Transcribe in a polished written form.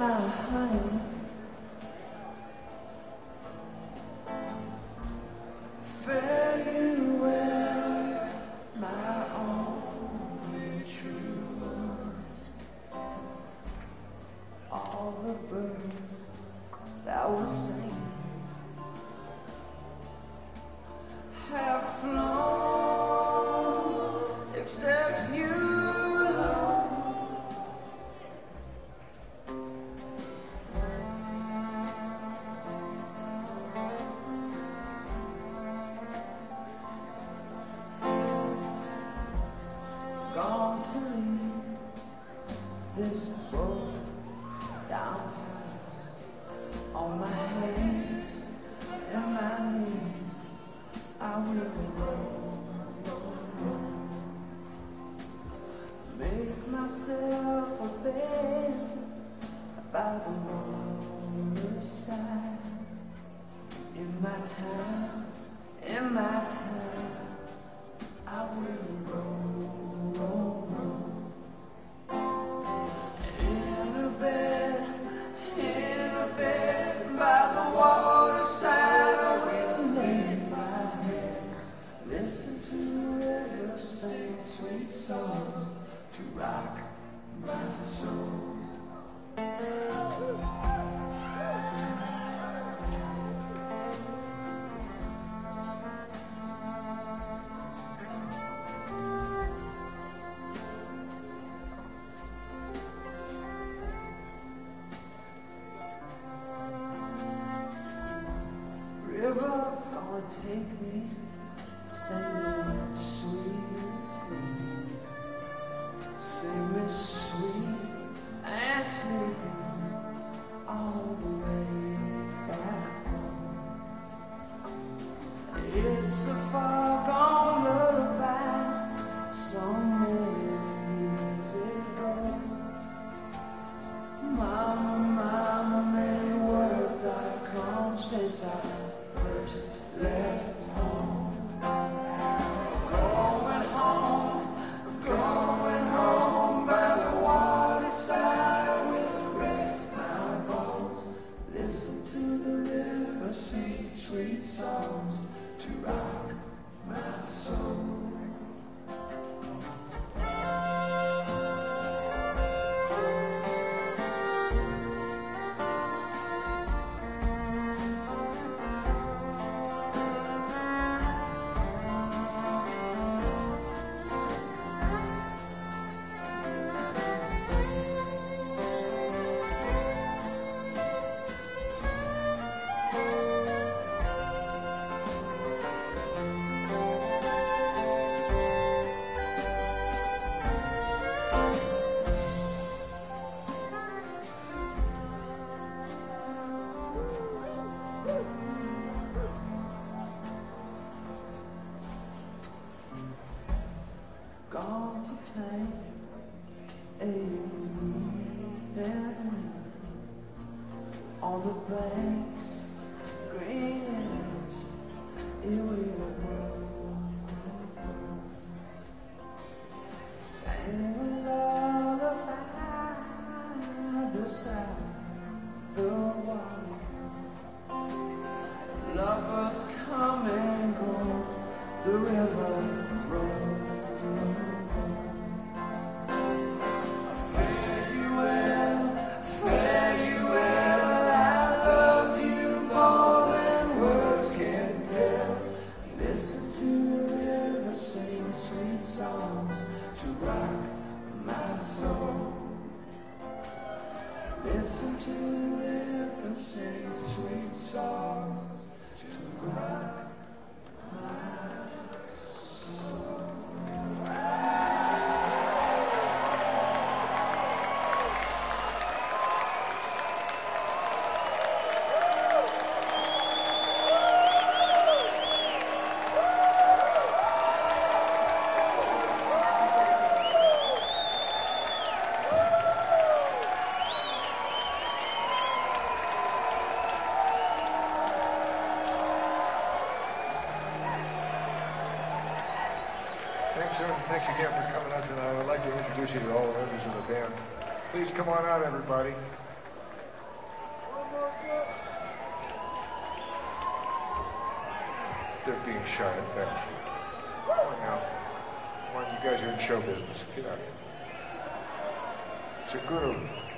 honey. Fare you well, my only true one. All the birds that were singing have flown, except you. Gone to leave this broken down house on my hands and my knees. I will roll, make myself a bed by the waterside. In my time, I will roll. In a bed by the waterside, I will lay my head, listen to the river sing sweet songs to rock my soul. River, gonna take me, singing sweet and sleepy, sing me sweet and sleepy all the way back home. It's a far gone lullaby, so many years ago. Mama, mama, many words I've come since I first left home. Going home by the waterside. I will rest my bones, listen to the river sing sweet songs to rock my soul. Gone to play a band on the banks, greenish, it will grow. Sang a lullaby beside the water. Lovers come and go, the river rolls. Songs to rock my soul. Listen to the river sing sweet songs to rock my soul. Thanks again for coming out tonight. I would like to introduce you to all the members of the band. Please come on out, everybody. They're being shy at bench. Come on now. Come on, you guys are in show business. Get out of here. Seguro